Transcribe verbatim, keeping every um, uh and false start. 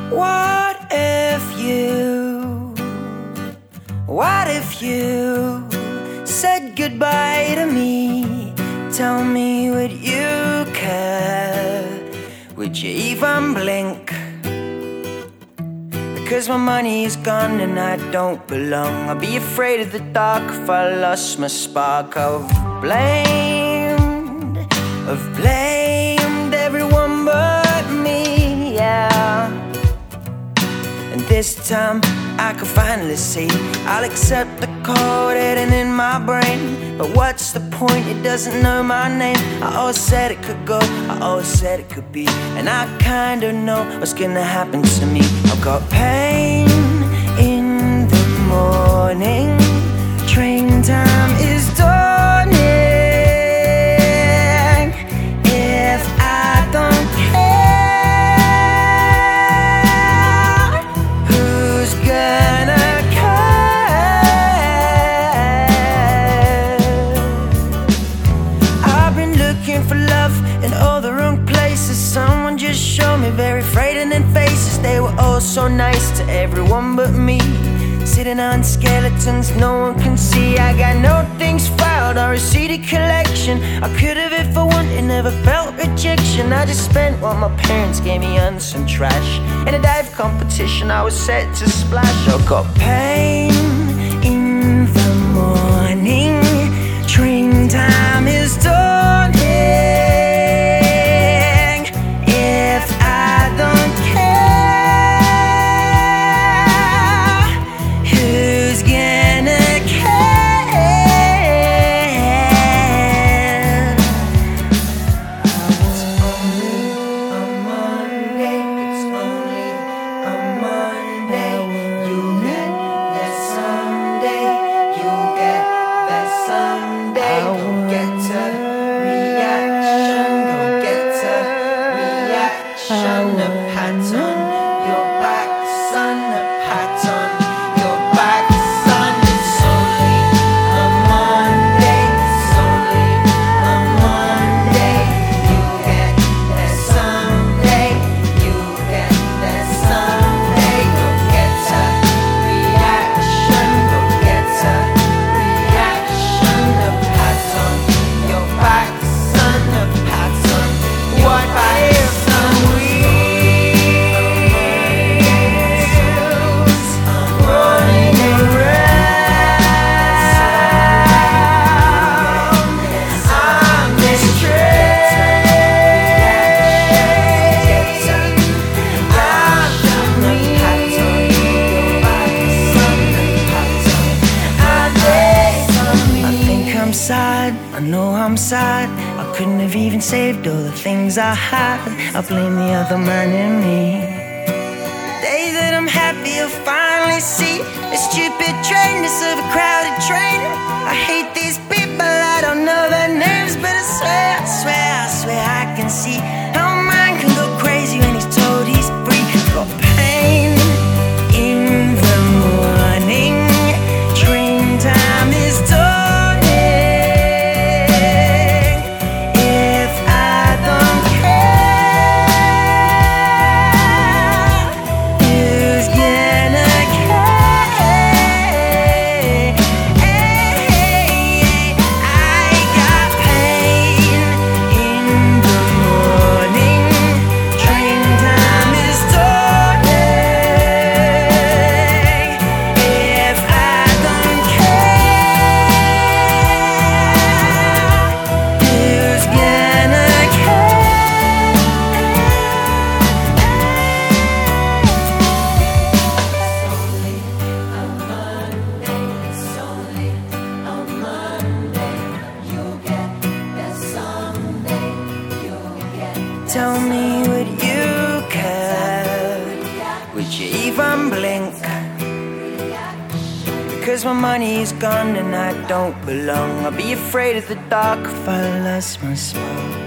What if you, what if you said goodbye to me? Tell me, would you care? Would you even blink? Because my money's gone and I don't belong. I'd be afraid of the dark if I lost my spark. I've blamed, I've blamed everyone but me, yeah. And this time I can finally see I'll accept the code hidden in my brain. But what's the point? It doesn't know my name. I always said it could go, I always said it could be, and I kinda know what's gonna happen to me. I've got pain in the morning. Train time is dawning. If I don't care, who's gonna care? I've been looking for love in all the wrong places. Someone just showed me very frightening faces. They were all so nice to everyone but me. Sitting on skeletons no one can see. I got no things filed or a C D collection. I could have if I wanted, never felt rejection. I just spent what my parents gave me on some trash. In a dive competition I was set to splash. I got pain in the morning. Train time is dawning. If I don't care, who's gonna care? It's only a Monday. It's only a Monday. You get there someday. You get there someday. Go get a reaction. Go get a reaction. A pat on your back, son. A pat on your back, son. It's only a Monday. It's only a Monday. You get there someday. You get there someday. Go get a reaction. Go get a reaction. A pat on your back, son. A pat on your back, son. Wheels running around on this train. After me, I think I'm sad, I know I'm sad. I couldn't have even saved all the things I had. I blame the other man in me. Days that I'm happy I'll finally see the stupid trainers of a crowded train. I hate these people, I don't know their names, but I swear, I swear, I swear I can see how a man can go crazy when he's told he's free. Got pain in the morning. Train time is dawning. If I don't care, who's gonna care? I got pain in the morning. Train time is dawning. If I don't care, who's gonna care? It's only a Monday. You get there someday. You get. Tell me, would you care? Would you even blink? Because my money's gone and I don't belong. I'll be afraid of the dark if I lost my spark.